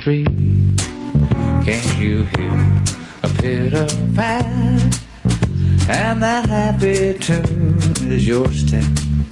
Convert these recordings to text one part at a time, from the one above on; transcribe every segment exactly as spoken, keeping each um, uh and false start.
street. Can't you hear a pitter-pat? And that happy tune is your step.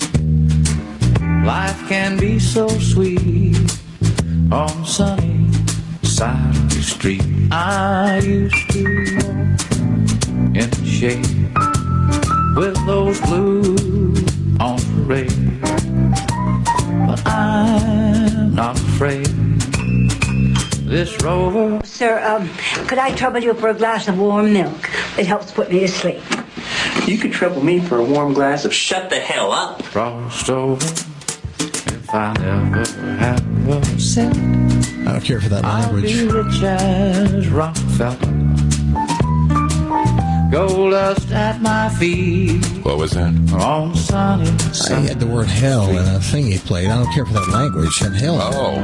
Life can be so sweet on sunny side of the street. I used to walk in the shade with those blues on parade, but I'm not afraid. This rover... Sir, um, could I trouble you for a glass of warm milk? It helps put me to sleep. You could trouble me for a warm glass of shut the hell up. Crossed over if I never have a cent. I don't care for that language. I'll be rich as Rockefeller. Gold dust at my feet. What was that? On sunny, sunny I had the word hell in a thing he played. I don't care for that language. And hell. Oh.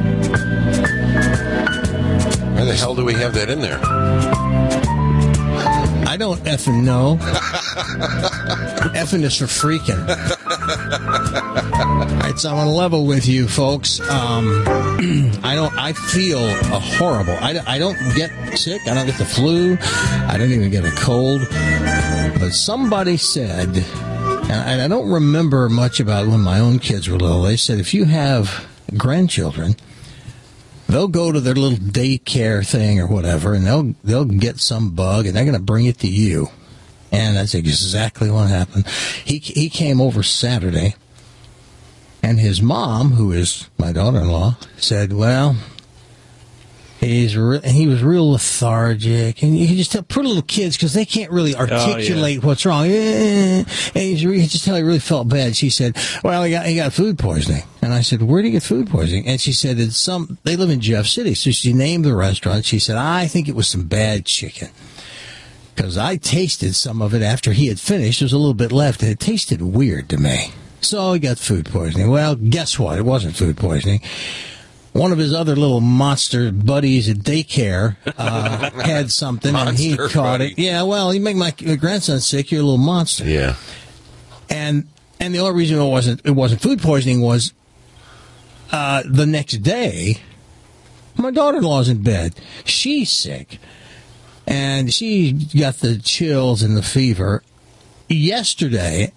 Where the hell do we have that in there? I don't effing know. Effing is for freaking. All right, so I'm on a level with you, folks. Um, I don't. I feel a horrible. I, I don't get sick. I don't get the flu. I don't even get a cold. But somebody said, and I don't remember much about when my own kids were little. They said if you have grandchildren, they'll go to their little daycare thing or whatever, and they'll they'll get some bug, and they're going to bring it to you. And that's exactly what happened. He he came over Saturday, and his mom, who is my daughter-in-law, said, well, he's re- he was real lethargic. And you can just tell poor little kids, because they can't really articulate oh, yeah. what's wrong. And he's re- you just tell he really felt bad. She said, well, he got, he got food poisoning. And I said, where did he get food poisoning? And she said, it's some, they live in Jeff City. So she named the restaurant. She said, I think it was some bad chicken. Because I tasted some of it after he had finished. There was a little bit left, and it tasted weird to me. So he got food poisoning. Well, guess what? It wasn't food poisoning. One of his other little monster buddies at daycare uh, had something, and he caught buddy. it. Yeah, well, you make my grandson sick, you're a little monster. Yeah. And and the only reason it wasn't it wasn't food poisoning was uh, the next day, my daughter-in-law's in bed. She's sick. And she got the chills and the fever. Yesterday,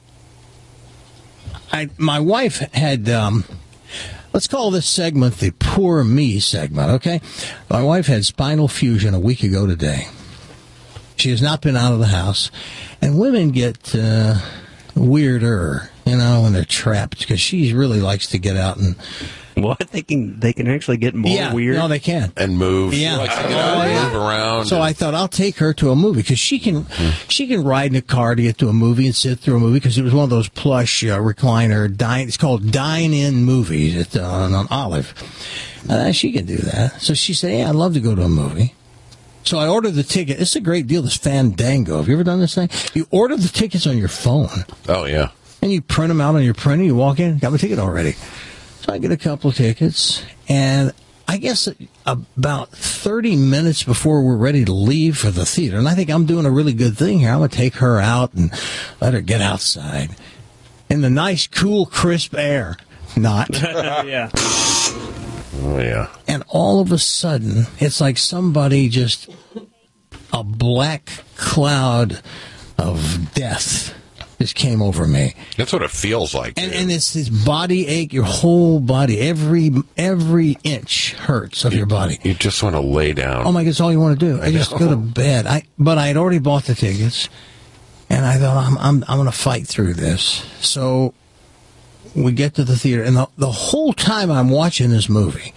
I my wife had, um, let's call this segment the Poor Me segment, okay? My wife had spinal fusion a week ago today. She has not been out of the house. And women get uh, weirder, you know, when they're trapped, because she really likes to get out and... What? They can they can actually get more yeah, weird? No, they can. And move. Yeah. Like to get out and yeah. move around. So and... I thought I'll take her to a movie, because she can hmm. she can ride in a car to get to a movie and sit through a movie, because it was one of those plush uh, recliner, dine, it's called Dine-In Movies at, uh, on Olive. Uh, she can do that. So she said, yeah, I'd love to go to a movie. So I ordered the ticket. It's a great deal, this Fandango. Have you ever done this thing? You order the tickets on your phone. Oh, yeah. And you print them out on your printer. You walk in, got my ticket already. So I get a couple of tickets, and I guess about thirty minutes before we're ready to leave for the theater, and I think I'm doing a really good thing here. I'm going to take her out and let her get outside in the nice, cool, crisp air. Not. Yeah. Oh, yeah. And all of a sudden, it's like somebody just, a black cloud of death just came over me. That's what it feels like. And, and it's this body ache, your whole body, every every inch hurts of you, your body. You just want to lay down. Oh, my God, it's all you want to do. I, I just know. go to bed. I But I had already bought the tickets, and I thought, I'm I'm, I'm going to fight through this. So we get to the theater, and the, the whole time I'm watching this movie,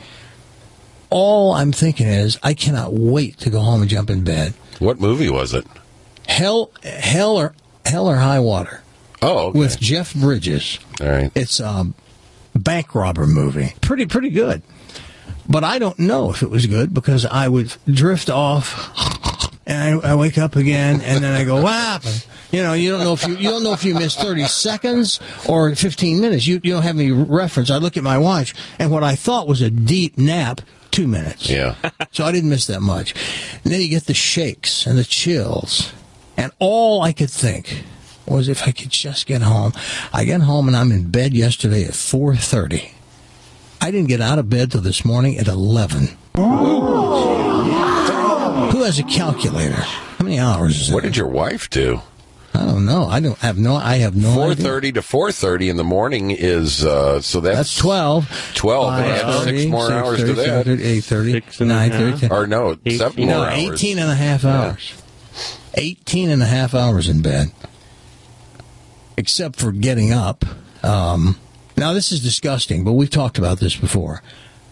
all I'm thinking is, I cannot wait to go home and jump in bed. What movie was it? Hell, Hell or... Hell or High Water. Oh, okay. With Jeff Bridges. All right. It's a bank robber movie. Pretty, pretty good. But I don't know if it was good, because I would drift off, and I, I wake up again, and then I go, what happened? You know, you don't know if you you don't know if you missed thirty seconds or fifteen minutes. You you don't have any reference. I look at my watch, and what I thought was a deep nap, two minutes. Yeah. So I didn't miss that much. And then you get the shakes and the chills. And all I could think was, if I could just get home. I get home, and I'm in bed yesterday at four thirty. I didn't get out of bed till this morning at eleven. Who has a calculator? How many hours is it? What did your wife do? I don't know. I don't have no. I have no Four idea. thirty to four thirty in the morning is uh, so that's That's twelve. Twelve. And add six more hours to that. Eight thirty. Six and a Nine half. thirty. Or no, seven No, more hours. eighteen and a half hours. Eighteen and a half hours in bed, except for getting up. Um, now this is disgusting, but we've talked about this before.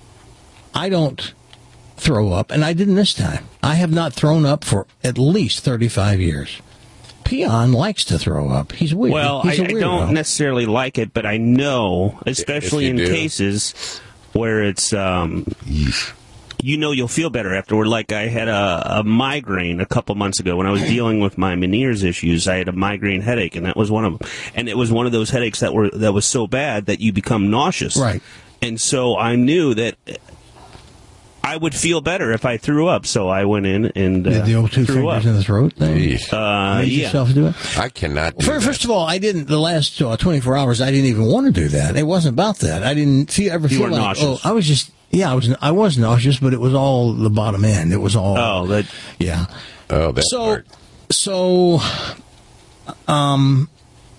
I don't throw up, and I didn't this time. I have not thrown up for at least thirty-five years. Peon likes to throw up. He's weird. Well, He's I, a I weirdo. don't necessarily like it, but I know, especially you in do. cases where it's, um, you know, you'll feel better afterward. Like I had a, a migraine a couple months ago when I was dealing with my Meniere's issues. I had a migraine headache, and that was one of them. And it was one of those headaches that were that was so bad that you become nauseous. Right. And so I knew that I would feel better if I threw up. So I went in and uh, Did the old two threw fingers up. in the throat thing? Eesh. Uh, Made yeah. yourself do it? I cannot do First, that. first of all, I didn't. The last uh, twenty-four hours, I didn't even want to do that. It wasn't about that. I didn't feel, ever You feel were like. nauseous. Oh, I was just. Yeah, I was. I was nauseous, but it was all the bottom end. It was all. Oh, that. Yeah. Oh, that So, part. so, um,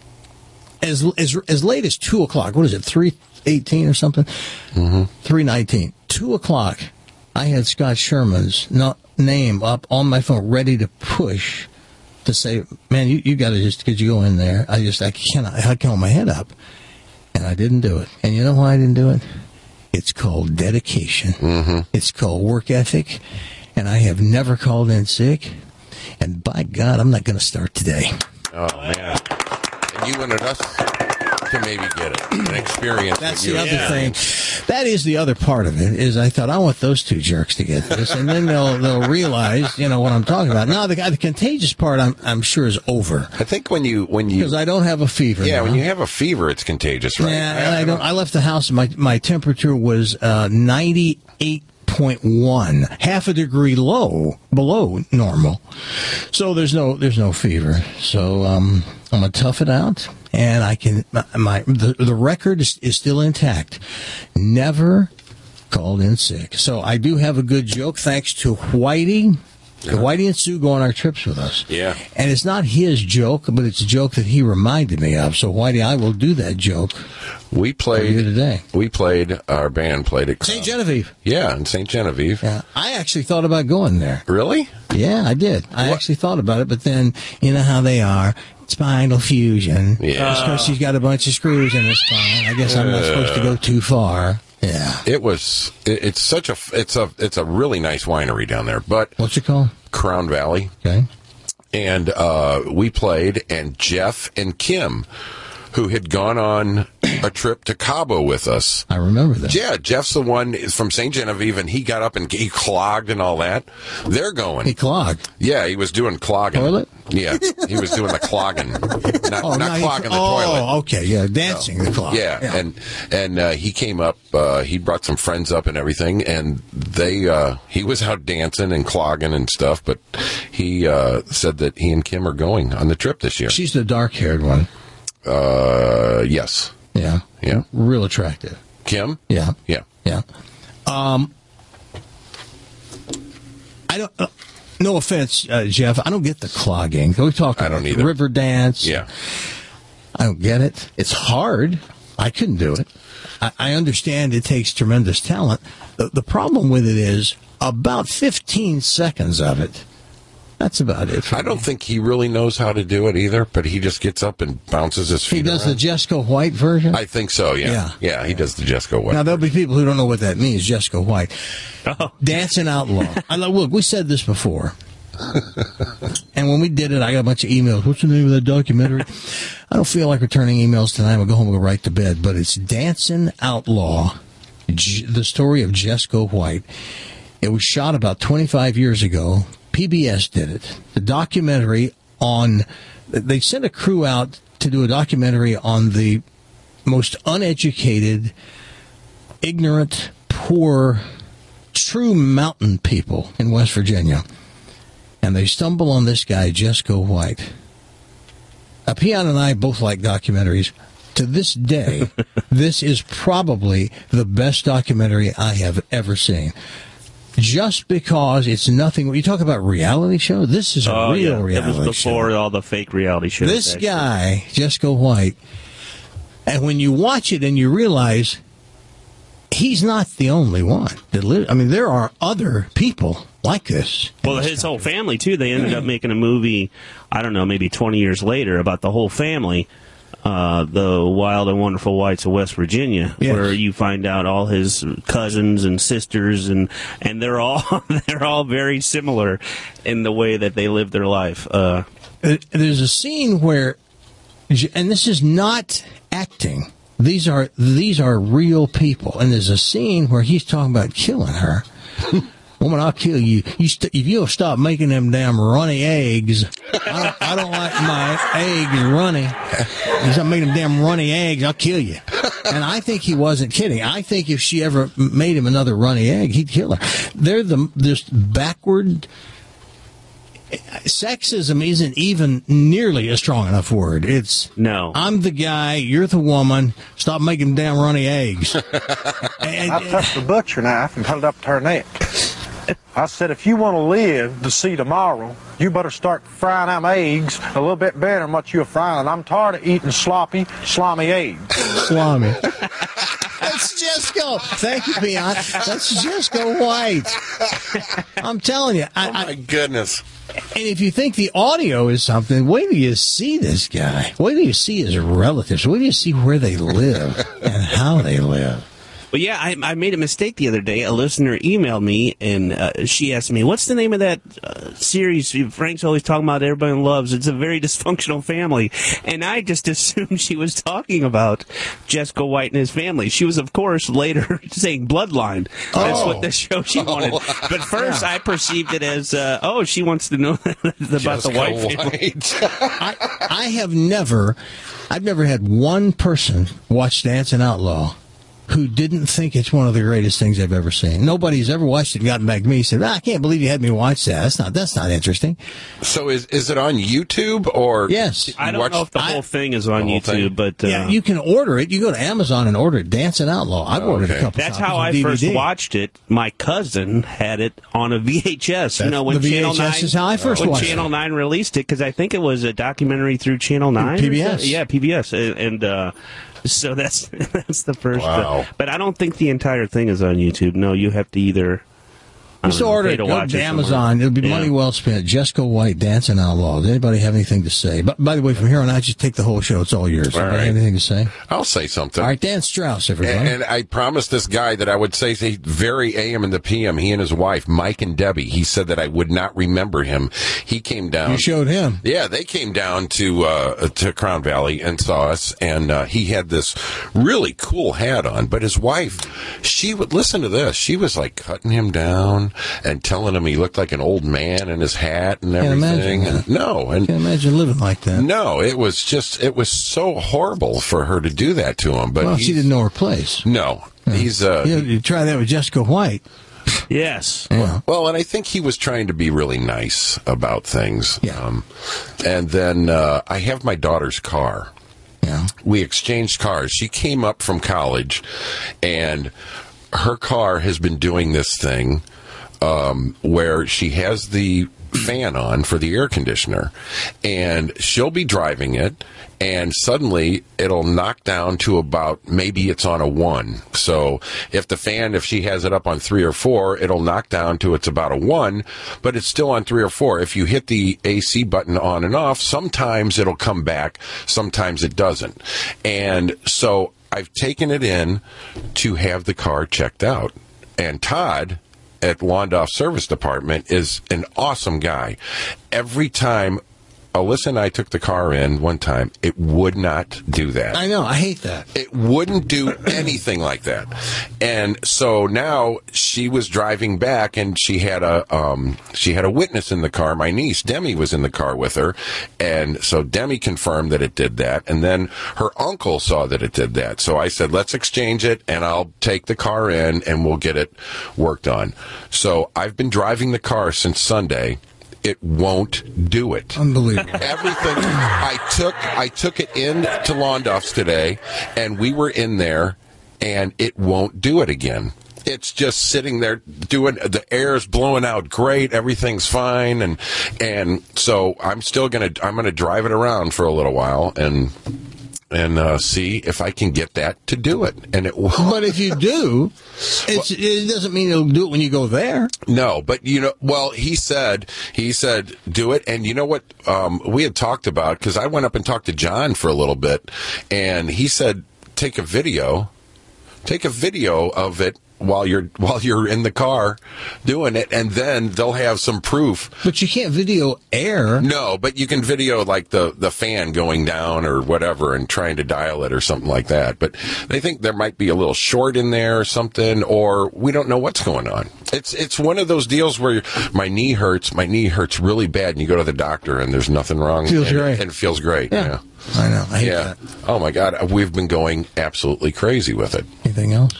as as as late as two o'clock. What is it? Three eighteen or something? Mm-hmm. Three nineteen. Two o'clock. I had Scott Sherman's no, name up on my phone, ready to push to say, "Man, you, you got to just could you go in there?" I just I cannot. I can't hold my head up, and I didn't do it. And you know why I didn't do it? It's called dedication. Mm-hmm. It's called work ethic, and I have never called in sick. And by God, I'm not going to start today. Oh, man. And you wanted us to maybe get it, an experience. That's with the you. other Yeah. thing. That is the other part of it. Is I thought I want those two jerks to get this, and then they'll they'll realize you know what I'm talking about. Now the the contagious part, I'm I'm sure is over I think when you when you because I don't have a fever. yeah now. when you have a fever, it's contagious, right? Yeah, and I don't. I left the house. And my my temperature was uh, ninety-eight point one, half a degree low below normal. So there's no there's no fever. So um, I'm gonna tough it out, and I can. My, my the the record is, is still intact. Never called in sick. So I do have a good joke thanks to Whitey. Whitey and Sue go on our trips with us. Yeah. And it's not his joke, but it's a joke that he reminded me of. So, Whitey, I will do that joke We for you played today. We played. Our band played at Saint Genevieve. Yeah, in Saint Genevieve. Yeah. I actually thought about going there. Really? Yeah, I did. I What? actually thought about it, but then, you know how they are. Spinal fusion. Yeah. Just because she's got a bunch of screws in her spine. I guess I'm not supposed to go too far. Yeah. It was. It, it's such a. It's a. It's a really nice winery down there, but What's it called? Crown Valley. Okay. And uh, we played, and Jeff and Kim, who had gone on a trip to Cabo with us. I remember that. Yeah, Jeff's the one from Saint Genevieve, and he got up and he clogged and all that. They're going. He clogged. Yeah, he was doing clogging. Toilet? Yeah, he was doing the clogging, not, Oh, not now he- clogging the oh, toilet. okay. Yeah, dancing the clog. Yeah, and and uh, he came up. Uh, he brought some friends up and everything, and they uh, he was out dancing and clogging and stuff. But he uh, said that he and Kim are going on the trip this year. She's the dark-haired one. Uh, yes, Yeah. Yeah. Real attractive. Kim. Yeah. Yeah. Yeah. Um, I don't. Uh, no offense, uh, Jeff. I don't get the clogging. We talk I about don't either. river dance. Yeah. I don't get it. It's hard. I couldn't do it. I, I understand it takes tremendous talent. The, the problem with it is about fifteen seconds of it. That's about it. For I don't me. think he really knows how to do it either, but he just gets up and bounces his feet he does around. the Jessica White version. I think so, yeah. Yeah. Yeah, he does the Jessica White. Now, there'll be people who don't know what that means, Jessica White. Oh. Dancing Outlaw. I know, look, we said this before. And when we did it, I got a bunch of emails. What's the name of that documentary? I don't feel like returning emails tonight. I'm going to go home and go right to bed. But it's Dancing Outlaw, J- the story of Jessica White. It was shot about twenty-five years ago. P B S did it. The documentary on, they sent a crew out to do a documentary on the most uneducated, ignorant, poor, true mountain people in West Virginia. And they stumble on this guy, Jessica White. Uh, Peon and I both like documentaries. To this day, this is probably the best documentary I have ever seen. just because it's nothing. You talk about reality show. This is a Oh, real yeah. reality It was before show. all the fake reality shows. This actually. guy, Jesco White, and when you watch it and you realize he's not the only one that lives. I mean, there are other people like this. Well, his whole family, too. They ended up making a movie, I don't know, maybe twenty years later about the whole family, uh, the Wild and Wonderful Whites of West Virginia, Yes. where you find out all his cousins and sisters, and, and they're all they're all very similar in the way that they live their life. Uh, Uh, There's a scene where, and this is not acting. These are these are real people, and there's a scene where he's talking about killing her. Woman, I'll kill you. You st- if you'll stop making them damn runny eggs. I don't, I don't like my eggs runny. You stop making them damn runny eggs, I'll kill you. And I think he wasn't kidding. I think if she ever made him another runny egg, he'd kill her. They're the this backward. Sexism isn't even nearly a strong enough word. It's No. I'm the guy, you're the woman. Stop making damn runny eggs. And- I took the butcher knife and put it up to her neck. I said, if you want to live to see tomorrow, you better start frying them eggs a little bit better than what you're frying. I'm tired of eating sloppy, slimy eggs. Slimy. That's Jesco. Thank you, Peon. That's Jesco White. I'm telling you. I, Oh, my I, goodness. and if you think the audio is something, wait till you see this guy. Wait till you see his relatives. Wait till you see where they live and how they live. Well, yeah, I, I made a mistake the other day. A listener emailed me, and uh, she asked me, what's the name of that uh, series Frank's always talking about everybody loves? It's a very dysfunctional family. And I just assumed she was talking about Jesco White and his family. She was, of course, later saying Bloodline. That's Oh. what the show she wanted. But first, I perceived it as, uh, oh, she wants to know about the Jessica White family. White. I, I have never, I've never had one person watch Dancing Outlaw who didn't think it's one of the greatest things I've ever seen. Nobody's ever watched it and gotten back to me and said, ah, I can't believe you had me watch that. That's not, that's not interesting. So is is it on YouTube or? Yes. you I don't watch- know if the whole thing is on The whole YouTube, thing? but... Uh, Yeah, you can order it. You go to Amazon and order it. Dancing Outlaw. I've ordered a Okay. couple That's copies how on I D V D. first watched it. My cousin had it on a V H S. You That's- know, when the Channel V H S nine is how I first when watched Channel it. nine released it, because I think it was a documentary through Channel nine. P or B S. something. Yeah, P B S, and. and uh, so that's that's the first. Wow. Uh, but I don't think the entire thing is on YouTube. No, you have to either. I Just don't know, order pay it. to Go watch to it Amazon. somewhere. It'll be Yeah. money well spent. Jesco White, Dancing Outlaw. Does anybody have anything to say? But by the way, from here on out, just take the whole show. It's all yours. All Anybody right. have anything to say? I'll say something. All right, Dan Strauss, everybody. And, and I promised this guy that I would say say very A M and the P M. He and his wife, Mike and Debbie. He said that I would not remember him. He came down. you showed him. Yeah, they came down to uh, to Crown Valley and saw us, and uh, he had this really cool hat on. But his wife, she would listen to this. She was like cutting him down and telling him he looked like an old man in his hat and Can't everything. imagine And, no, and Can't imagine living like that. no, it was just it was so horrible for her to do that to him. But Well, she he's- didn't know her place. No, he's uh, You, you try that with Jesco White. Yes. Yeah. Well, and I think he was trying to be really nice about things. Yeah. Um, and then uh, I have my daughter's car. Yeah. We exchanged cars. She came up from college, and her car has been doing this thing um, where she has the fan on for the air conditioner, and she'll be driving it, and suddenly it'll knock down to about, maybe it's on a one. So if the fan, if she has it up on three or four, it'll knock down to it's about a one, but it's still on three or four. If you hit the A C button on and off, sometimes it'll come back, sometimes it doesn't. And so I've taken it in to have the car checked out. And Todd at Londoff Service Department is an awesome guy. Every time Alyssa and I took the car in one time, it would not do that. I know. I hate that. It wouldn't do anything like that. And so now she was driving back, and she had a um, she had a witness in the car. My niece Demi was in the car with her, and so Demi confirmed that it did that. And then her uncle saw that it did that. So I said, let's exchange it, and I'll take the car in, and we'll get it worked on. So I've been driving the car since Sunday. It won't do it. Unbelievable. Everything I took, I took it in to Londoff's today, and we were in there, and it won't do it again. it's just sitting there doing, the air's blowing out great, everything's fine, and and so I'm still gonna I'm gonna drive it around for a little while and and uh, see if I can get that to do it. And it will. But if you do, it's, it doesn't mean it'll do it when you go there. No, but you know, well, he said, he said, do it. And you know what, um, we had talked about, because I went up and talked to John for a little bit, and he said, take a video, take a video of it while you're while you're in the car doing it, and then they'll have some proof. But you can't video air. No, but you can video like the, the fan going down or whatever and trying to dial it or something like that. But they think there might be a little short in there or something, or we don't know what's going on. It's it's one of those deals where my knee hurts, my knee hurts really bad, and you go to the doctor and there's nothing wrong. Feels and, great. And it feels great. Yeah. Yeah. I know. I hate yeah. that. Oh my God, we've been going absolutely crazy with it. Anything else?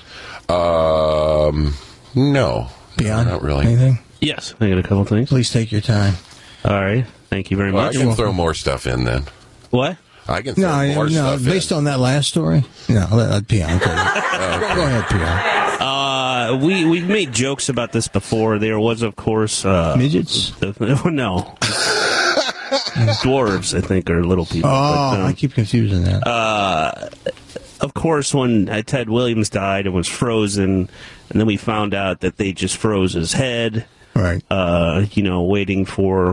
Um, no, Beyond? not really. Anything? Yes, I got a couple things. Please take your time. All right. Thank you very Well, I much. can throw more stuff in then. What? I can throw No, more no. stuff Based in. on that last story, no. Let, let Peon. Okay. go, go ahead, Peon. Uh, we we made jokes about this before. There was, of course, uh, Midgets. the, no, dwarves. I think are little people. Oh, but, um, I keep confusing that. uh, of course, when uh, Ted Williams died and was frozen, and then we found out that they just froze his head. right. Uh, you know, waiting for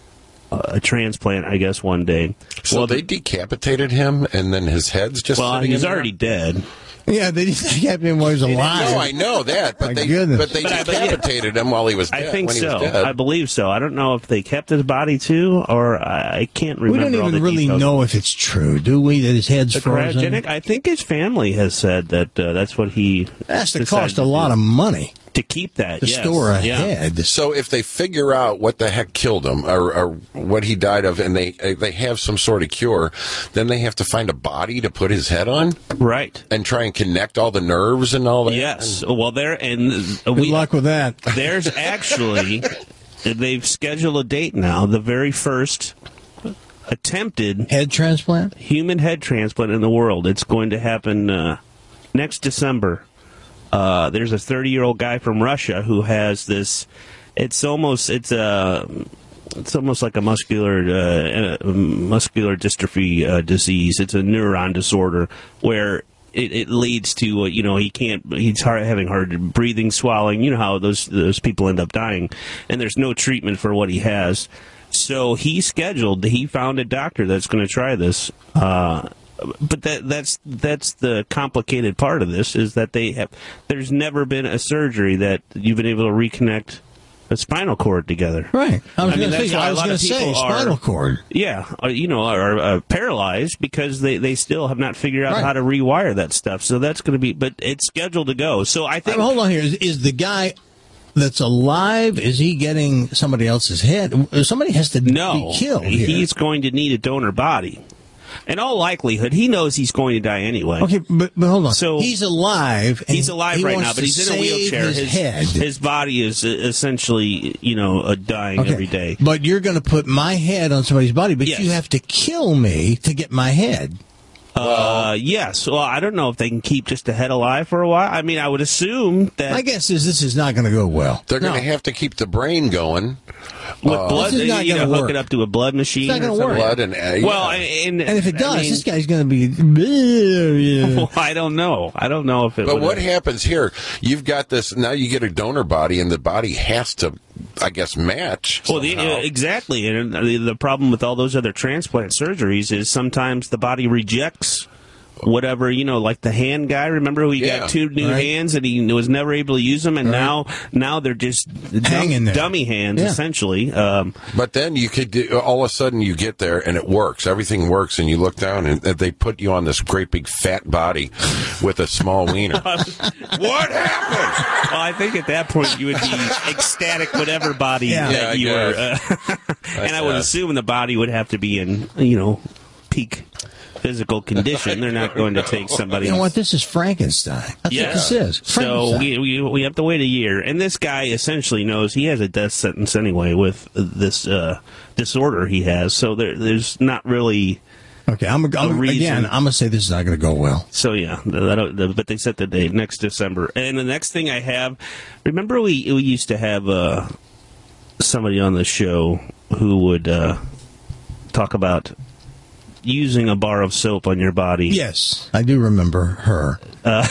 a transplant, I guess, one day. So well, they decapitated him, and then his head's just well, sitting he's in there? already dead. Yeah, they kept him while he was alive. No, I know that, but My they goodness. but they But I- but yeah. decapitated him while he was I dead. think when he so. was dead. I believe so. I don't know if they kept his body too, or I, I can't We remember. don't all even the really details. know if it's true, do we? That his head's The frozen. cryogenic. I think his family has said that uh, that's what he. That's to decided cost to a lot do. of money to keep that. to yes. store a yeah. head. So if they figure out what the heck killed him or, or what he died of, and they they have some sort of cure, then they have to find a body to put his head on Right. and try and connect all the nerves and all that. Yes. Well, there and Good we. luck with that. There's actually they've scheduled a date now. The very first attempted Head transplant? human head transplant in the world. It's going to happen uh, next December. Uh, there's a thirty-year-old guy from Russia who has this. It's almost it's a it's almost like a muscular uh, uh, muscular dystrophy uh, disease. It's a neuron disorder where it, it leads to uh, you know he can't he's hard, having hard breathing, swallowing. You know how those those people end up dying, and there's no treatment for what he has. So he scheduled. He found a doctor that's going to try this. Uh, But that that's that's the complicated part of this is that they have. There's never been a surgery that you've been able to reconnect a spinal cord together. Right. I was I mean, going to that's say, why I a was lot going of to say people are- spinal cord. Yeah, uh, you know, are uh, paralyzed because they, they still have not figured out Right. how to rewire that stuff. So that's going to be, but it's scheduled to go. So I think. Um, hold on here. Is, is the guy that's alive, is he getting somebody else's head? Somebody has to no, be killed here. he's going to need a donor body. In all likelihood, he knows he's going to die anyway. Okay, but, but hold on. So- he's alive. And He's alive he right wants now, but to he's in a save wheelchair. His, His, head. his body is uh, essentially, you know, uh, dying Okay. every day. But you're going to put my head on somebody's body, but Yes. you have to kill me to get my head. Uh, yes. Well, I don't know if they can keep just a head alive for a while. I mean, I would assume that My guess is this is not going to go well. They're going to No. have to keep the brain going. with uh, blood, This is not you know, gonna hook work. it up to a blood machine. It's not or gonna something. work. Blood and uh, Well, yeah. and, And if it I does, mean, this guy's going to be. well, I don't know. I don't know if it. But would what happens here? You've got this now. You get a donor body, and the body has to, I guess, match. Well, the, somehow. uh, exactly, and the, the problem with all those other transplant surgeries is sometimes the body rejects whatever, you know, like the hand guy. Remember, who he Yeah. got two new Right. hands and he was never able to use them, and Right. now now they're just Hanging dumb, there. dummy hands Yeah. essentially. Um, But then you could do, all of a sudden you get there and it works. Everything works, and you look down and they put you on this great big fat body with a small wiener. What happened? well, I think at that point you would be ecstatic, whatever body Yeah. Yeah, I that you were, guess. uh, and I would guess. assume the body would have to be in, you know, peak physical condition. They're not going to take somebody. You know what? This is Frankenstein. That's Yeah. what this is. So Frankenstein. we, we we have to wait a year, and this guy essentially knows he has a death sentence anyway with this uh, disorder he has. So there, there's not really Okay, I'm, I'm reason. again. I'm gonna say this is not gonna go well. So yeah, that, that, but they set the date next December. And the next thing I have, remember we we used to have uh, somebody on the show who would uh, talk about using a bar of soap on your body. Yes, I do remember her. Uh,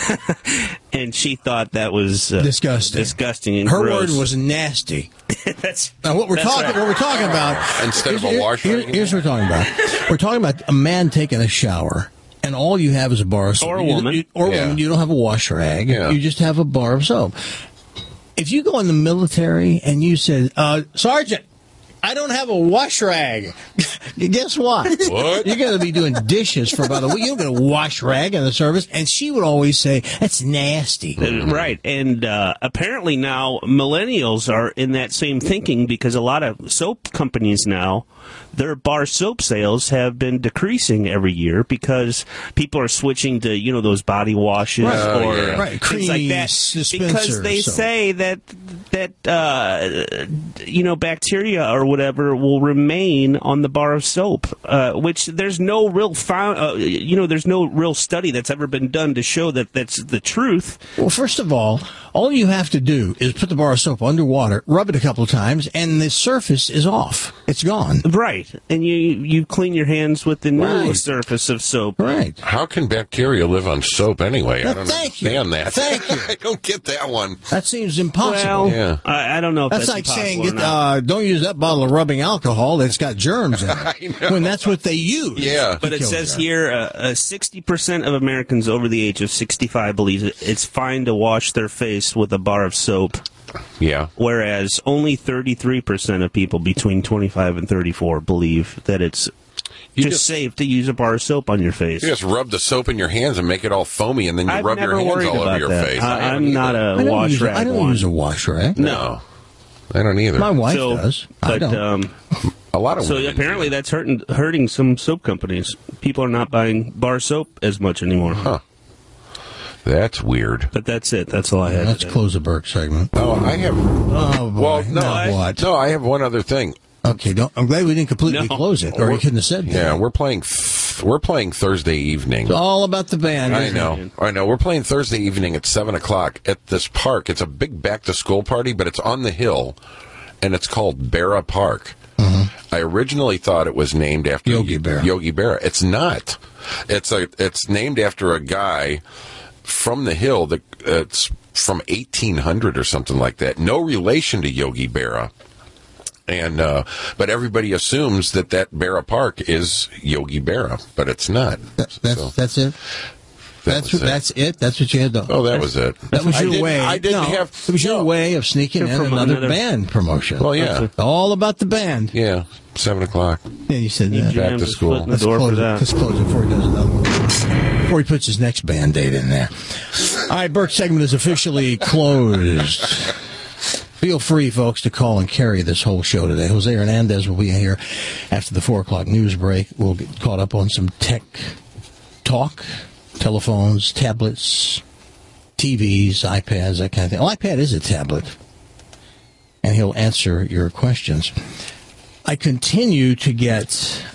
and she thought that was uh, disgusting. Disgusting. And her gross. word was nasty. that's now what we're that's talking. right. What we're talking about Instead of a wash Here, rag? here's what we're talking about. We're talking about a man taking a shower, and all you have is a bar of soap. Or a You- woman. you- or a Yeah. woman. You don't have a wash rag. Yeah. You just have a bar of soap. If you go in the military and you said, uh, Sergeant, I don't have a wash rag. Guess what? What? You're going to be doing dishes for about a week. You're going to wash rag in the service. And she would always say, that's nasty. Uh, Right, and uh, apparently now millennials are in that same thinking because a lot of soap companies now, their bar soap sales have been decreasing every year because people are switching to, you know, those body washes Right. Oh, or yeah. Right, things creamy like that dispenser because they soap. say that that uh, you know, bacteria or whatever will remain on the bar of soap, uh, which there's no real found, uh, you know, there's no real study that's ever been done to show that that's the truth. Well, first of all, all you have to do is put the bar of soap underwater, rub it a couple of times, and the surface is off. It's gone. Right, and you you clean your hands with the new Right. surface of soap. Right. How can bacteria live on soap anyway? Now, I don't thank you. understand that. Thank you. I don't get that one. That seems impossible. Well, Yeah. I, I don't know if That's, that's, like impossible saying, or get, not. uh, don't use that bottle of rubbing alcohol that's got germs in it. When that's what they use. Yeah. But it Kill says germs. here, uh, uh, sixty percent of Americans over the age of sixty-five believe it, it's fine to wash their face with a bar of soap, Yeah. whereas only thirty-three percent of people between twenty-five and thirty-four believe that it's You just, just- safe to use a bar of soap on your face. You just rub the soap in your hands and make it all foamy, and then you I've rub never your hands worried all over about your that. face. I, haven't I'm not either. a I don't, wash use, rag I don't one. use a wash rag. No. I don't either. My wife so, does. I But don't. um, A lot of so women apparently do. that's hurting hurting some soap companies. People are not buying bar soap as much anymore. Huh. That's weird. But that's it. That's all I had. Let's today. close the Burke segment. Oh, I have. Oh, boy. Well, no, Now I, what? no, I have one other thing. Okay, don't, I'm glad we didn't completely No. close it, or you couldn't have said that. Yeah, we're playing. Th- we're playing Thursday evening. It's all about the band. I isn't it? know, I know. We're playing Thursday evening at seven o'clock at this park. It's a big back to school party, but it's on the hill, and it's called Berra Park. I originally thought it was named after Yogi Berra. Yogi Berra. It's not. It's a. It's named after a guy from the hill that it's from eighteen hundred or something like that. No relation to Yogi Berra. And uh, but everybody assumes that that Berra Park is Yogi Berra, but it's not. That, that's, So, that's it? that That's was it. that's it? That's what you had to... Oh, that was it. That was I your didn't- way. I didn't no, have. It was your no. way of sneaking in From another, another- band promotion. Well, yeah, All about the band. yeah. Seven o'clock. Yeah, you said that. Back Jammed to his school. foot in the Let's door close, for it, that. let's close it before he does another one. Before he puts his next band-aid in there. All right, Burke's segment is officially closed. Feel free, folks, to call and carry this whole show today. Jose Hernandez will be here after the four o'clock news break. We'll get caught up on some tech talk, telephones, tablets, T Vs, iPads, that kind of thing. Well, iPad is a tablet, and he'll answer your questions. I continue to get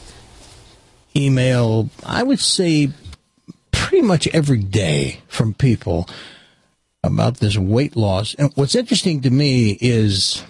email, I would say, pretty much every day from people about this weight loss. And what's interesting to me is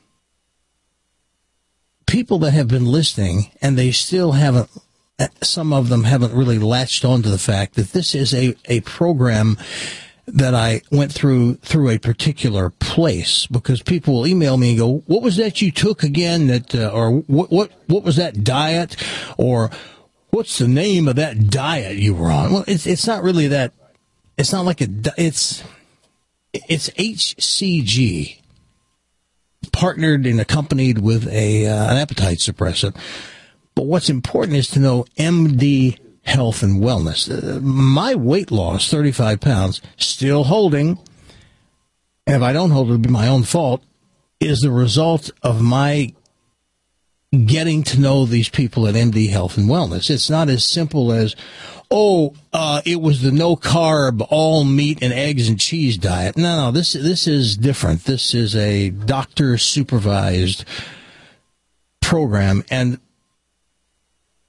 people that have been listening and they still haven't, some of them haven't really latched on to the fact that this is a, a program that I went through through a particular place, because people will email me and go, what was that you took again? That uh, or what what what was that diet? Or what's the name of that diet you were on? Well, it's it's not really that. It's not like a. di- It's it's H C G partnered and accompanied with a uh, an appetite suppressant. But what's important is to know M D Health and Wellness. Uh, my weight loss, thirty-five pounds, still holding, and if I don't hold it, it'll be my own fault, is the result of my getting to know these people at M D Health and Wellness. It's not as simple as, oh, uh, it was the no-carb, all meat and eggs and cheese diet. No, no, this, this is different. This is a doctor-supervised program, and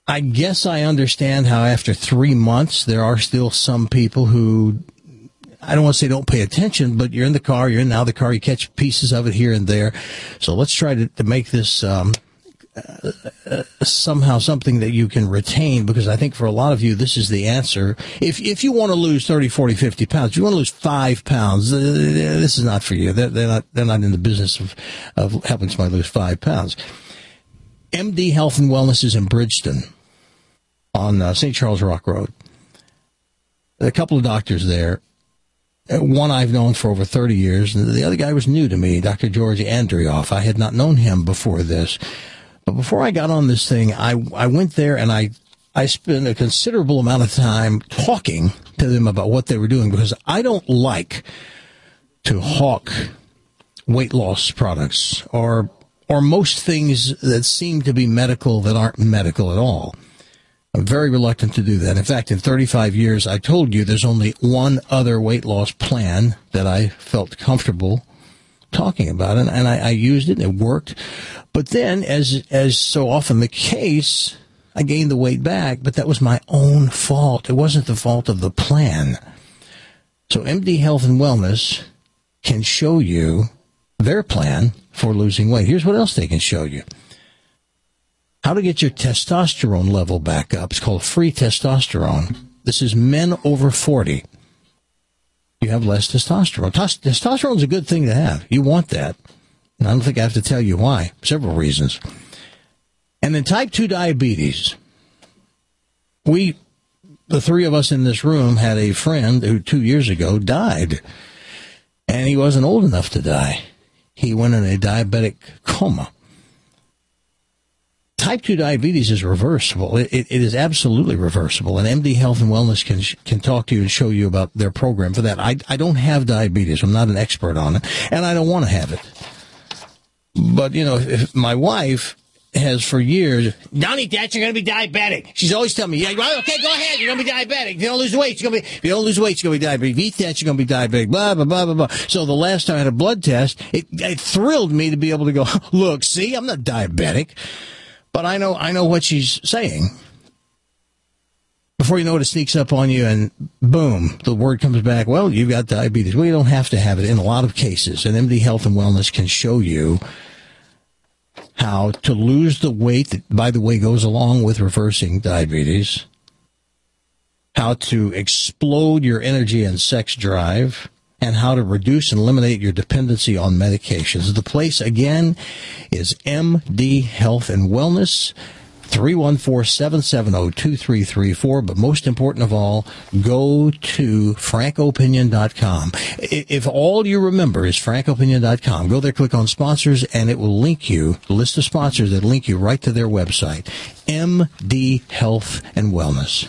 I guess I understand how after three months there are still some people who, I don't want to say don't pay attention, but you're in the car, you're in now the car, you catch pieces of it here and there. So let's try to, to make this um, uh, uh, somehow something that you can retain, because I think for a lot of you this is the answer. If if you want to lose thirty, forty, fifty pounds, if you want to lose five pounds, uh, this is not for you. They're, they're not they're not in the business of, of helping somebody lose five pounds. M D Health and Wellness is in Bridgeton on uh, Saint Charles Rock Road. A couple of doctors there. One I've known for over thirty years, and the other guy was new to me, Doctor George Andrioff. I had not known him before this. But before I got on this thing, I, I went there and I, I spent a considerable amount of time talking to them about what they were doing, because I don't like to hawk weight loss products or or most things that seem to be medical that aren't medical at all. I'm very reluctant to do that. In fact, in thirty-five years, I told you there's only one other weight loss plan that I felt comfortable talking about, and, and I, I used it, and it worked. But then, as as so often the case, I gained the weight back, but that was my own fault. It wasn't the fault of the plan. So M D Health and Wellness can show you their plan for losing weight. Here's what else they can show you. How to get your testosterone level back up. It's called free testosterone. This is men over forty. You have less testosterone. Testosterone is a good thing to have. You want that. And I don't think I have to tell you why. Several reasons. And then type two diabetes. We, the three of us in this room, had a friend who two years ago died. And he wasn't old enough to die. He went in a diabetic coma. Type two diabetes is reversible. It, it, it is absolutely reversible. And M D Health and Wellness can can talk to you and show you about their program for that. I, I don't have diabetes. I'm not an expert on it. And I don't want to have it. But, you know, if my wife has for years, don't eat that, you're going to be diabetic. She's always telling me, yeah, well, okay, go ahead, you're going to be diabetic. If you don't lose weight, you're going to be, if you don't lose weight, you're going to be diabetic. If you eat that, you're going to be diabetic, blah, blah, blah, blah, blah. So the last time I had a blood test, it, it thrilled me to be able to go, look, see, I'm not diabetic. But I know, I know what she's saying. Before you know it, it sneaks up on you, and boom, the word comes back, well, you've got diabetes. Well, you don't have to have it in a lot of cases. And M D Health and Wellness can show you how to lose the weight that, by the way, goes along with reversing diabetes, how to explode your energy and sex drive, and how to reduce and eliminate your dependency on medications. The place, again, is M D Health and Wellness, three one four, seven seven zero, two three three four. But most important of all, go to franco opinion dot com. If all you remember is franco opinion dot com, go there, click on sponsors, and it will link you, the list of sponsors that link you right to their website, M D Health and Wellness.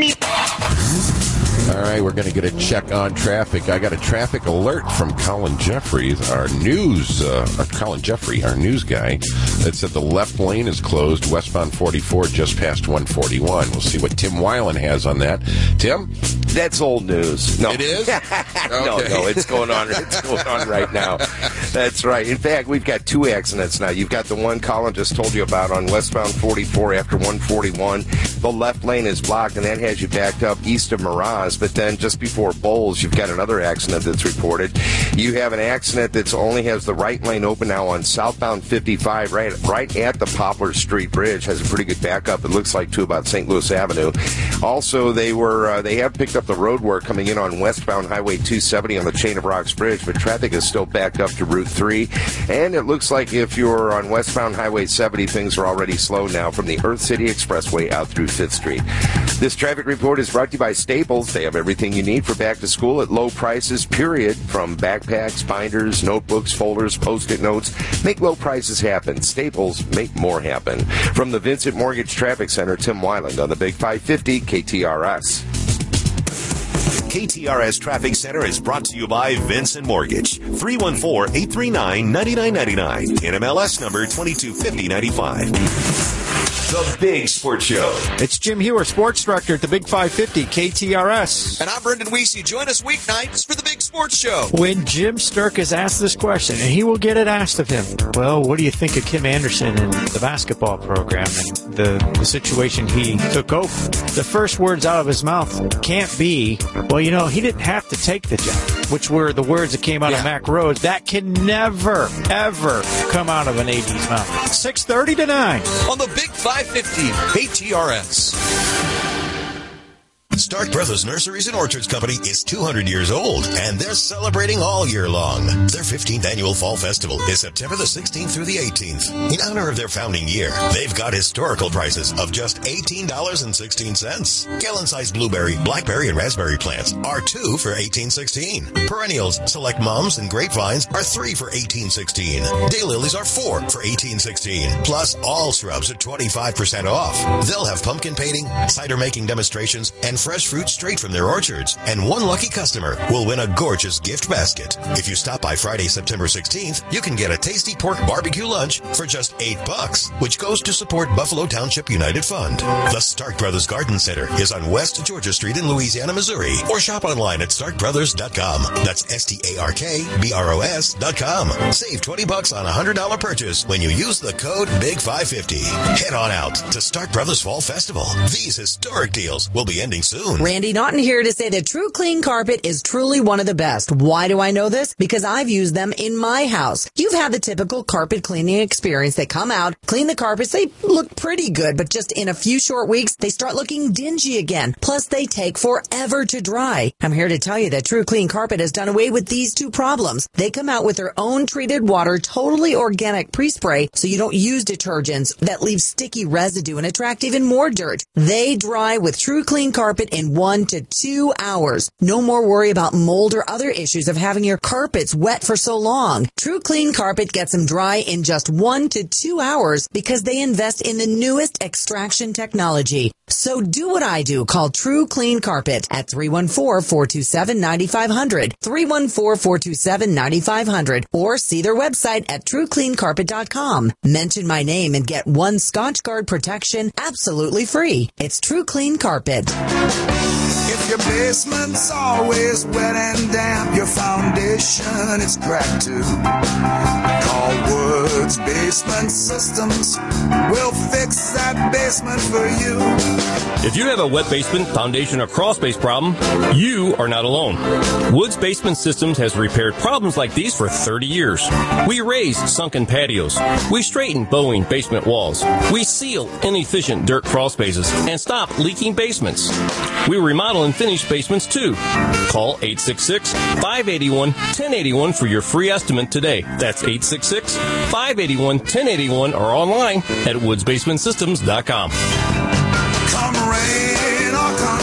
All right, we're going to get a check on traffic. I got a traffic alert from Colin Jeffries, our news, uh, our Colin Jeffrey, our news guy, that said the left lane is closed, westbound forty-four, just past one forty-one. We'll see what Tim Weiland has on that. Tim? That's old news. No. It is? no, Okay. no, it's going on. It's going on right now. That's right. In fact, we've got two accidents now. You've got the one Colin just told you about on westbound forty-four after one forty-one. The left lane is blocked, and that has you backed up east of Miraz. But then just before Bowles, you've got another accident that's reported. You have an accident that only has the right lane open now on southbound fifty-five, right, right at the Poplar Street Bridge. Has a pretty good backup, it looks like, to about Saint Louis Avenue. Also, they were uh, they have picked up the road work coming in on westbound Highway two seventy on the Chain of Rocks Bridge, but traffic is still backed up to Route three. And it looks like if you're on westbound Highway seventy, things are already slow now from the Earth City Expressway out through fifth Street. This traffic report is brought to you by Staples. They have everything you need for back to school at low prices, period. From backpacks, binders, notebooks, folders, post-it notes. Make low prices happen. Staples, make more happen. From the Vincent Mortgage Traffic Center, Tim Weiland on the Big five fifty K T R S. K T R S Traffic Center is brought to you by Vincent Mortgage. three one four, eight three nine, nine nine nine nine. N M L S number twenty-two fifty ninety-five. The Big Sports Show. It's Jim Hewer, sports director at the Big five fifty, K T R S. And I'm Brendan Weesey. Join us weeknights for the Big Sports Show. When Jim Sturk is asked this question, and he will get it asked of him, well, what do you think of Kim Anderson and the basketball program and the, the situation he took over? The first words out of his mouth can't be, well, you know, he didn't have to take the job, which were the words that came out yeah. of Mac Rhodes. That can never, ever come out of an A D's mouth. six thirty to nine. On the Big five fifty, K T R S. Stark Brothers Nurseries and Orchards Company is two hundred years old, and they're celebrating all year long. Their fifteenth annual Fall Festival is September the sixteenth through the eighteenth. In honor of their founding year, they've got historical prices of just eighteen dollars and sixteen cents. Gallon-sized blueberry, blackberry, and raspberry plants are two for eighteen dollars and sixteen cents. Perennials, select mums, and grapevines are three for eighteen dollars and sixteen cents. Daylilies are four for eighteen dollars and sixteen cents. Plus, all shrubs are twenty-five percent off. They'll have pumpkin painting, cider-making demonstrations, and fresh fruit straight from their orchards, and one lucky customer will win a gorgeous gift basket. If you stop by Friday, September sixteenth, you can get a tasty pork barbecue lunch for just eight bucks, which goes to support Buffalo Township United Fund. The Stark Brothers Garden Center is on West Georgia Street in Louisiana, Missouri, or shop online at stark brothers dot com. That's S T A R K B R O S dot com. Save twenty bucks on a one hundred dollars purchase when you use the code Big five fifty. Head on out to Stark Brothers Fall Festival. These historic deals will be ending soon. Randy Naughton here to say that True Clean Carpet is truly one of the best. Why do I know this? Because I've used them in my house. You've had the typical carpet cleaning experience. They come out, clean the carpets. They look pretty good, but just in a few short weeks, they start looking dingy again. Plus, they take forever to dry. I'm here to tell you that True Clean Carpet has done away with these two problems. They come out with their own treated water, totally organic pre-spray, so you don't use detergents that leave sticky residue and attract even more dirt. They dry with True Clean Carpet in one to two hours. No more worry about mold or other issues of having your carpets wet for so long. True Clean Carpet gets them dry in just one to two hours because they invest in the newest extraction technology. So do what I do. Call True Clean Carpet at three one four, four two seven, nine five zero zero, three one four, four two seven, nine five zero zero, or see their website at true clean carpet dot com. Mention my name and get one Scotch Guard protection absolutely free. It's True Clean Carpet. If your basement's always wet and damp, your foundation is cracked too. Call Woods Basement Systems. We'll fix that basement for you. If you have a wet basement, foundation, or crawl space problem, you are not alone. Woods Basement Systems has repaired problems like these for thirty years. We raise sunken patios. We straighten bowing basement walls. We seal inefficient dirt crawl spaces and stop leaking basements. We remodel and finish basements too. Call eight six six, five eight one, one zero eight one for your free estimate today. That's eight six six, five eight one, one zero eight one or online at woods basement systems dot com. Come rain or come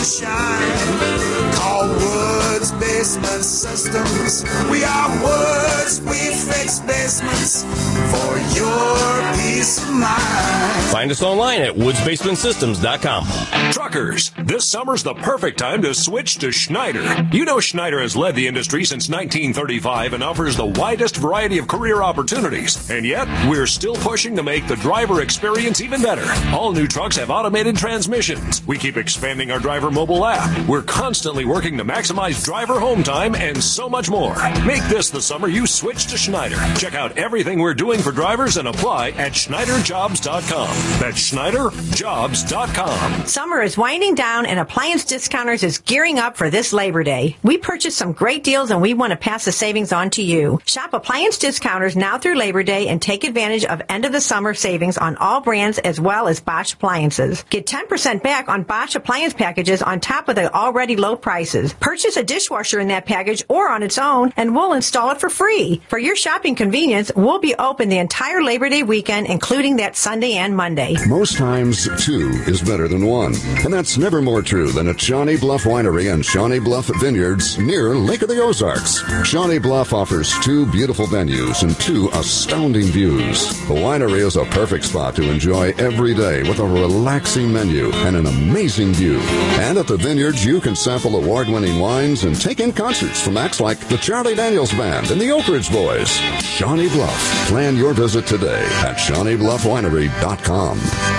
shine, call Woods Basement Systems. We are Woods, we fix basements for your peace of mind. Find us online at woods basement systems dot com. Truckers, this summer's the perfect time to switch to Schneider. You know Schneider has led the industry since nineteen thirty-five and offers the widest variety of career opportunities. And yet, we're still pushing to make the driver experience even better. All new trucks have automated transmissions. We keep expanding our driver mobile app. We're constantly working to maximize driver home time and so much more. Make this the summer you switch to Schneider. Check out everything we're doing for drivers and apply at schneider jobs dot com. That's schneider jobs dot com. Summer is winding down and Appliance Discounters is gearing up for this Labor Day. We purchased some great deals and we want to pass the savings on to you. Shop Appliance Discounters now through Labor Day and take advantage of end of the summer savings on all brands as well as Bosch appliances. Get ten percent back on Bosch appliance packages on top of the already low prices. Purchase a dishwasher in that package or on its own and we'll install it for free. For your shopping convenience, we'll be open the entire Labor Day weekend, including that Sunday and Monday. Most times, two is better than one. And that's never more true than at Shawnee Bluff Winery and Shawnee Bluff Vineyards near Lake of the Ozarks. Shawnee Bluff offers two beautiful venues and two astounding views. The winery is a perfect spot to enjoy every day with a relaxing menu and an amazing view. And at the Vineyards, you can sample award-winning wines and take in concerts from acts like the Charlie Daniels Band and the Oak Ridge Boys. Shawnee Bluff. Plan your visit today at shawnee bluff winery dot com.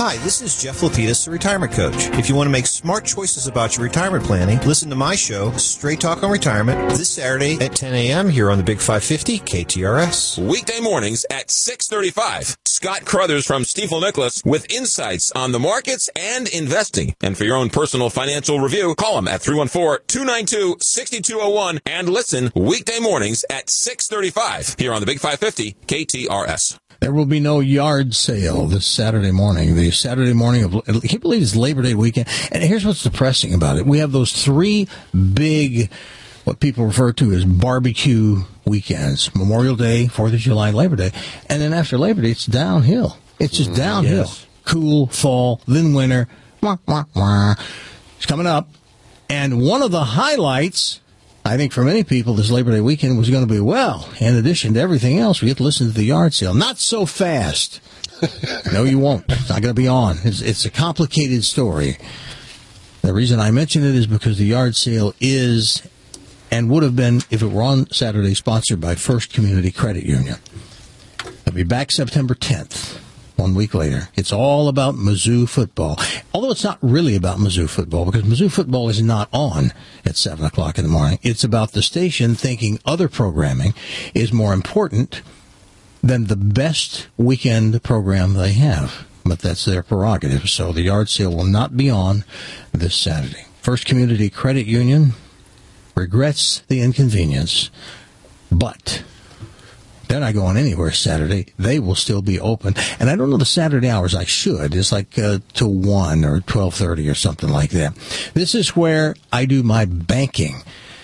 Hi, this is Jeff Lapidus, the retirement coach. If you want to make smart choices about your retirement planning, listen to my show, Straight Talk on Retirement, this Saturday at ten a.m. here on the Big five fifty K T R S. Weekday mornings at six thirty-five. Scott Crothers from Stifel Nicholas with insights on the markets and investing. And for your own personal financial review, call him at three one four, two nine two, six two zero one and listen weekday mornings at six thirty-five here on the Big five fifty K T R S. There will be no yard sale this Saturday morning. The Saturday morning of, I can't believe it's Labor Day weekend. And here's what's depressing about it. We have those three big, what people refer to as barbecue weekends. Memorial Day, fourth of July, Labor Day. And then after Labor Day, it's downhill. It's just downhill. Yes. Cool, fall, then winter. Wah, wah, wah. It's coming up. And one of the highlights, I think for many people, this Labor Day weekend was going to be, well, in addition to everything else, we get to listen to the yard sale. Not so fast. No, you won't. It's not going to be on. It's, it's a complicated story. The reason I mention it is because the yard sale is and would have been, if it were on Saturday, sponsored by First Community Credit Union. I'll be back September tenth. One week later. It's all about Mizzou football. Although it's not really about Mizzou football, because Mizzou football is not on at seven o'clock in the morning. It's about the station thinking other programming is more important than the best weekend program they have. But that's their prerogative. So the yard sale will not be on this Saturday. First Community Credit Union regrets the inconvenience, but they're not going anywhere Saturday. They will still be open. And I don't know the Saturday hours. I should. It's like uh, to one or twelve thirty or something like that. This is where I do my banking.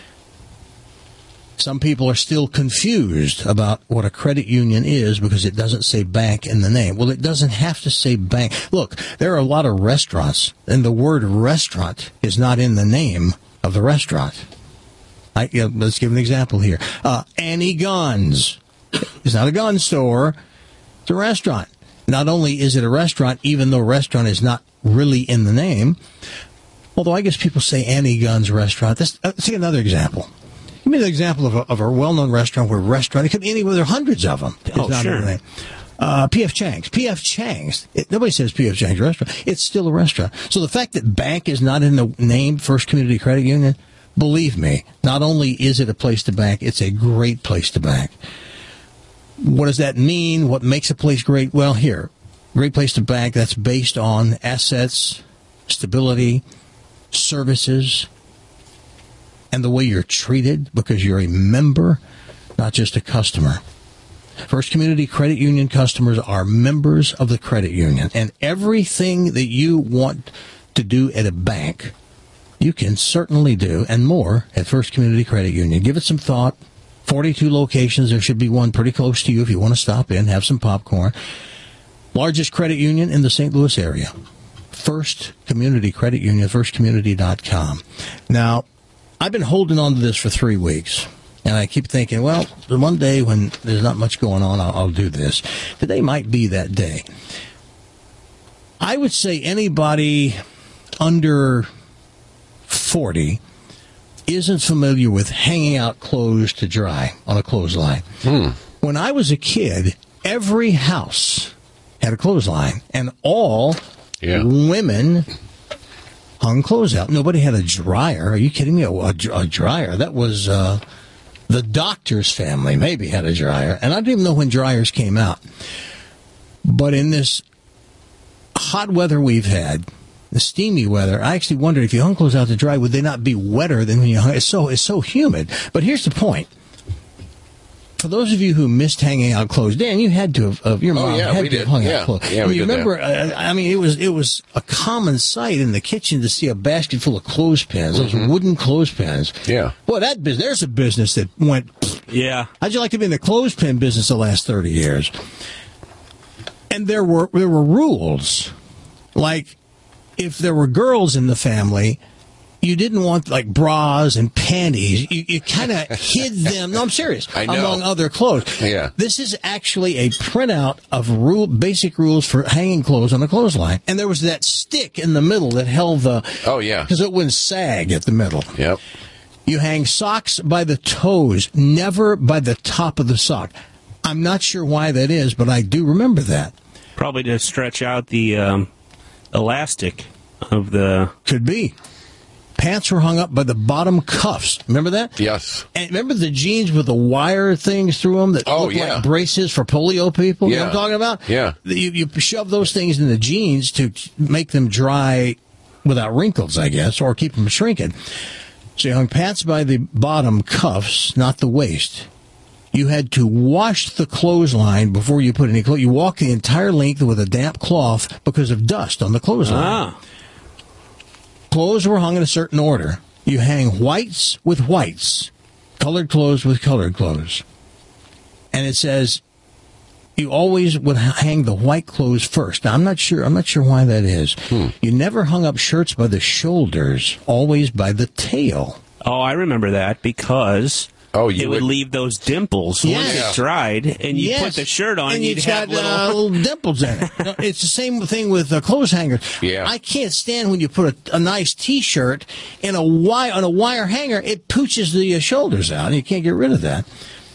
Some people are still confused about what a credit union is because it doesn't say bank in the name. Well, it doesn't have to say bank. Look, there are a lot of restaurants, and the word restaurant is not in the name of the restaurant. I, you know, let's give an example here. Uh, Annie Guns. It's not a gun store. It's a restaurant. Not only is it a restaurant, even though restaurant is not really in the name, although I guess people say Annie Guns restaurant. Let's, let's take another example. Give me an example of a, of a well-known restaurant where restaurant, it could be anywhere, there are hundreds of them. It's oh, not sure. in the name. Uh, P F Chang's. P F Chang's. It, nobody says P F Chang's restaurant. It's still a restaurant. So the fact that bank is not in the name First Community Credit Union, believe me, not only is it a place to bank, it's a great place to bank. What does that mean? What makes a place great? Well, here, great place to bank, that's based on assets, stability, services, and the way you're treated because you're a member, not just a customer. First Community Credit Union customers are members of the credit union, and everything that you want to do at a bank, you can certainly do, and more, at First Community Credit Union. Give it some thought. forty-two locations. There should be one pretty close to you if you want to stop in, have some popcorn. Largest credit union in the Saint Louis area. First Community Credit Union, first community dot com. Now, I've been holding on to this for three weeks, and I keep thinking, well, the one day when there's not much going on, I'll, I'll do this. Today might be that day. I would say anybody under forty isn't familiar with hanging out clothes to dry on a clothesline. Hmm. When I was a kid, every house had a clothesline, and all yeah. women hung clothes out. Nobody had a dryer. Are you kidding me? A, a, a dryer. That was uh, the doctor's family maybe had a dryer, and I don't even know when dryers came out. But in this hot weather we've had, the steamy weather, I actually wondered if you hung clothes out to dry, would they not be wetter than when you hung? It's so it's so humid. But here's the point. For those of you who missed hanging out clothes, Dan, you had to have, uh, your mom oh, yeah, had we to did. have hung yeah. out clothes. Yeah, and we you did remember, that. uh, I mean, it was it was a common sight in the kitchen to see a basket full of clothespins, Mm-hmm. those wooden clothespins. Yeah. Boy, that business, there's a business that went, yeah. How'd you like to be in the clothespin business the last thirty years? And there were there were rules. Like, if there were girls in the family, you didn't want, like, bras and panties. You, you kind of hid them. No, I'm serious. I know. Among other clothes. Yeah. This is actually a printout of rule, basic rules for hanging clothes on a clothesline. And there was that stick in the middle that held the... Oh, yeah. Because it wouldn't sag at the middle. Yep. You hang socks by the toes, never by the top of the sock. I'm not sure why that is, but I do remember that. Probably to stretch out the um, elastic of the... Could be. Pants were hung up by the bottom cuffs. Remember that? Yes. And remember the jeans with the wire things through them that Oh, look yeah. like braces for polio people? You know Yeah. what I'm talking about? Yeah. You, you shove those things in the jeans to make them dry without wrinkles, I guess, or keep them shrinking. So you hung pants by the bottom cuffs, not the waist. You had to wash the clothesline before you put any clothes. You walk the entire length with a damp cloth because of dust on the clothesline. Ah. Clothes were hung in a certain order. You hang whites with whites, colored clothes with colored clothes. And it says you always would hang the white clothes first. Now, I'm not sure. I'm not sure why that is. Hmm. You never hung up shirts by the shoulders, always by the tail. Oh, I remember that because oh, you it would, would leave those dimples Yes. once it dried, and you Yes. put the shirt on, and you'd it's have got little... uh, little dimples in it. No, it's the same thing with uh, clothes hangers. Yeah. I can't stand when you put a, a nice T-shirt in a wire on a wire hanger. It pooches the uh, shoulders out, and you can't get rid of that.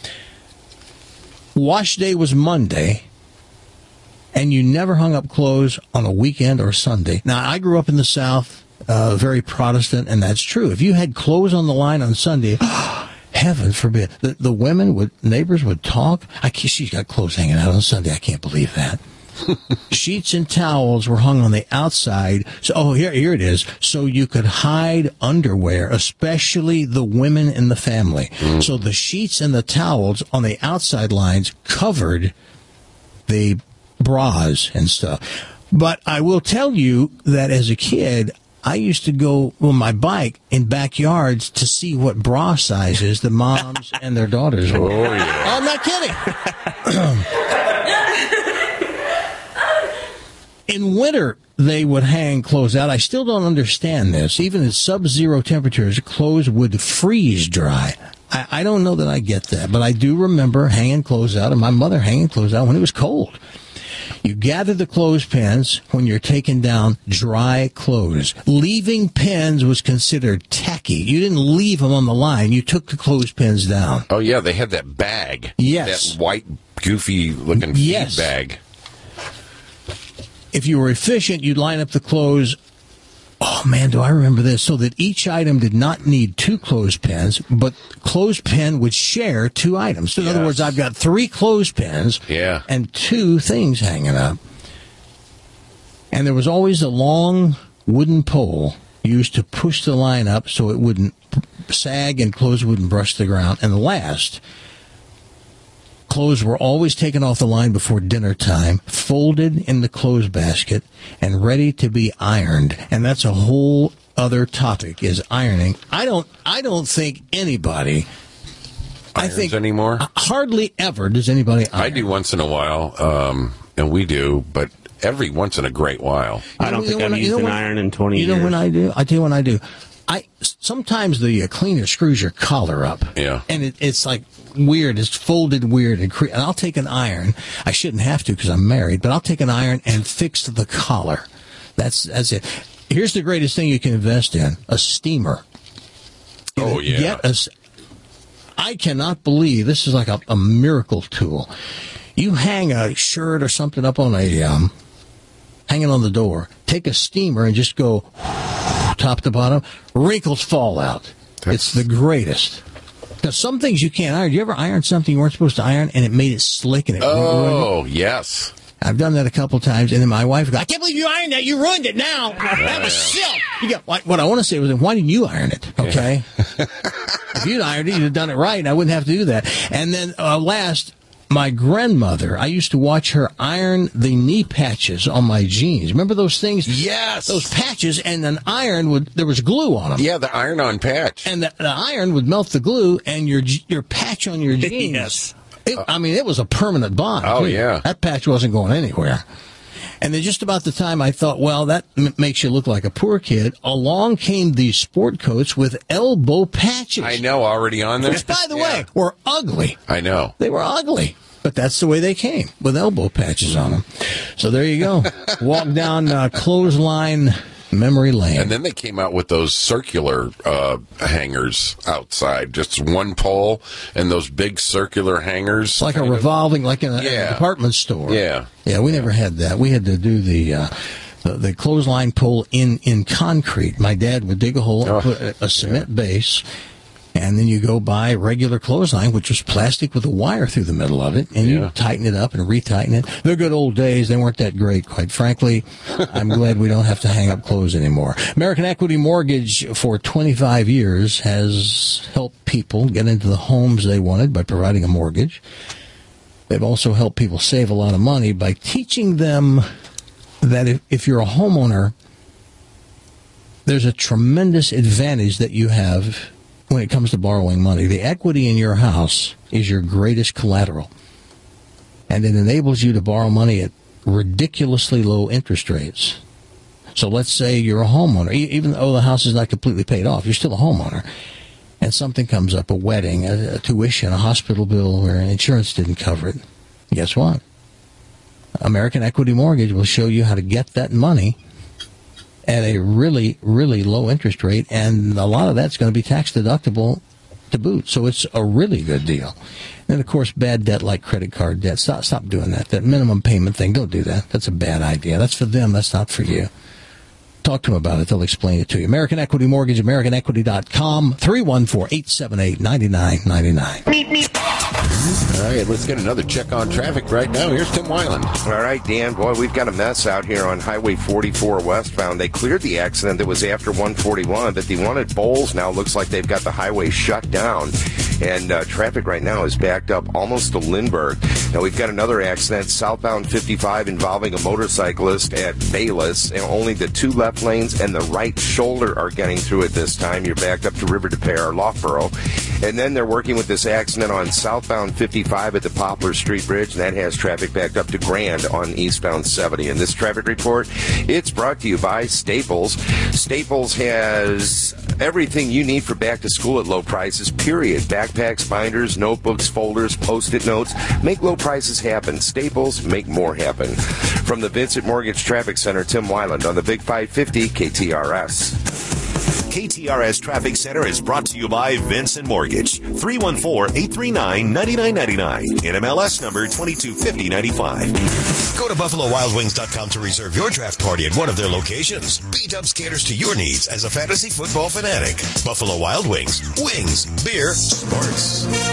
Wash day was Monday, and you never hung up clothes on a weekend or Sunday. Now, I grew up in the South, uh, very Protestant, and that's true. If you had clothes on the line on Sunday, heaven forbid, the, the women would, neighbors would talk. I can't, she's got clothes hanging out on Sunday. I can't believe that. Sheets and towels were hung on the outside. So, oh, here, here it is. So you could hide underwear, especially the women in the family. Mm. So the sheets and the towels on the outside lines covered the bras and stuff. But I will tell you that as a kid, I used to go on my bike in backyards to see what bra sizes the moms and their daughters wore. Oh, yeah. Oh, I'm not kidding. In winter, they would hang clothes out. I still don't understand this. Even at sub-zero temperatures, clothes would freeze dry. I, I don't know that I get that, but I do remember hanging clothes out, and my mother hanging clothes out when it was cold. You gather the clothespins when you're taking down dry clothes. Leaving pins was considered tacky. You didn't leave them on the line. You took the clothespins down. Oh, yeah, they had that bag. Yes. That white, goofy-looking Yes. feed bag. If you were efficient, you'd line up the clothes. Oh, man, do I remember this? So that each item did not need two clothespins, but clothespin would share two items. So in other Yes. words, I've got three clothespins Yeah. and two things hanging up. And there was always a long wooden pole used to push the line up so it wouldn't sag and clothes wouldn't brush the ground. And last, clothes were always taken off the line before dinner time, folded in the clothes basket, and ready to be ironed. And that's a whole other topic, is ironing. I don't I don't think anybody Irons I think anymore? hardly ever does anybody iron. I do once in a while, um, and we do, but every once in a great while. I don't You know think I've when I- you used know an when- iron in twenty You years. know when I do? I tell you when I do. I sometimes the uh, cleaner screws your collar up. Yeah. And it, it's like weird. It's folded weird. And, cre- and I'll take an iron. I shouldn't have to because I'm married, but I'll take an iron and fix the collar. That's that's it. Here's the greatest thing you can invest in: a steamer. Oh, yeah. Get a s- I cannot believe this is like a, a miracle tool. You hang a shirt or something up on a um, hanging on the door. Take a steamer and just go top to bottom. Wrinkles fall out. It's the greatest. Because some things you can't iron. You ever iron something you weren't supposed to iron and it made it slick and it ruined Oh, yes. it? I've done that a couple times, and then my wife goes, "I can't believe you ironed that. You ruined it now. That was silk." You got, what what I want to say was, why didn't you iron it? Okay, if you'd ironed it, you'd have done it right, and I wouldn't have to do that. And then uh, last, my grandmother, I used to watch her iron the knee patches on my jeans. Remember those things? Yes. Those patches, and an iron would, there was glue on them. Yeah, the iron-on patch. And the, the iron would melt the glue, and your your patch on your jeans. Yes. It, I mean, it was a permanent bond. Oh, too. yeah. That patch wasn't going anywhere. And then just about the time I thought, well, that m- makes you look like a poor kid, along came these sport coats with elbow patches. I know, already on there. Which, by the Yeah. way, were ugly. I know. They were ugly. But that's the way they came, with elbow patches on them. So there you go. Walk down uh, clothesline memory lane. And then they came out with those circular uh, hangers outside, just one pole, and those big circular hangers. It's like a kind of. revolving, like in a, in a Yeah. department store. Yeah. Yeah, we never had that. We had to do the uh, the, the clothesline pole in, in concrete. My dad would dig a hole and put a, a cement base, and then you go buy regular clothesline, which was plastic with a wire through the middle of it, and you tighten it up and retighten it. The good old days, they weren't that great, quite frankly. I'm glad we don't have to hang up clothes anymore. American Equity Mortgage, for twenty-five years, has helped people get into the homes they wanted by providing a mortgage. They've also helped people save a lot of money by teaching them that if, if you're a homeowner, there's a tremendous advantage that you have when it comes to borrowing money. The equity in your house is your greatest collateral, and it enables you to borrow money at ridiculously low interest rates. So let's say you're a homeowner, even though the house is not completely paid off, you're still a homeowner, and something comes up, a wedding, a, a tuition, a hospital bill where insurance didn't cover it. Guess what? American Equity Mortgage will show you how to get that money at a really, really low interest rate, and a lot of that's going to be tax deductible to boot. So it's a really good deal. And, of course, bad debt like credit card debt. Stop, stop doing that. That minimum payment thing, don't do that. That's a bad idea. That's for them. That's not for you. Talk to them about it. They'll explain it to you. American Equity Mortgage, American Equity dot com, three one four, eight seven eight, nine nine nine nine. All right, let's get another check on traffic right now. Here's Tim Weiland. All right, Dan, boy, we've got a mess out here on Highway forty-four westbound. They cleared the accident that was after one forty-one, but the one at Bowles now looks like they've got the highway shut down. And uh, traffic right now is backed up almost to Lindbergh. Now, we've got another accident, southbound fifty-five, involving a motorcyclist at Bayless. And only the two left lanes and the right shoulder are getting through it this time. You're backed up to River de Pere, Loughborough. And then they're working with this accident on southbound fifty-five at the Poplar Street Bridge, and that has traffic backed up to Grand on eastbound seventy. And this traffic report, it's brought to you by Staples. Staples has everything you need for back to school at low prices, period. Backpacks, binders, notebooks, folders, Post-it notes. Make low prices happen. Staples, make more happen. From the Vincent Mortgage Traffic Center, Tim Weiland on the Big five fifty K T R S. K T R S Traffic Center is brought to you by Vincent Mortgage. three one four, eight three nine, nine nine nine nine. N M L S number twenty-two fifty ninety-five. Go to buffalo wild wings dot com to reserve your draft party at one of their locations. B-Dubs caters to your needs as a fantasy football fanatic. Buffalo Wild Wings. Wings. Beer. Sports.